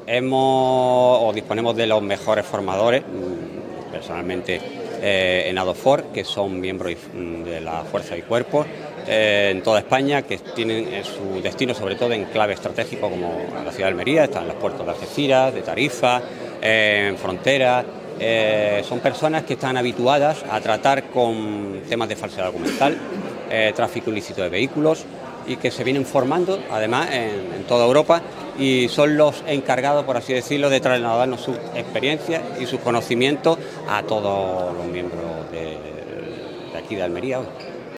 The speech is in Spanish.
disponemos de los mejores formadores, personalmente en ADOFOR, que son miembros de la Fuerza y Cuerpos en toda España, que tienen su destino sobre todo en clave estratégico como la ciudad de Almería, están en los puertos de Algeciras, de Tarifa, en fronteras. Son personas que están habituadas a tratar con temas de falsedad documental, tráfico ilícito de vehículos, y que se vienen formando además en toda Europa, y son los encargados, por así decirlo, de trasladarnos sus experiencias y sus conocimientos a todos los miembros de aquí de Almería.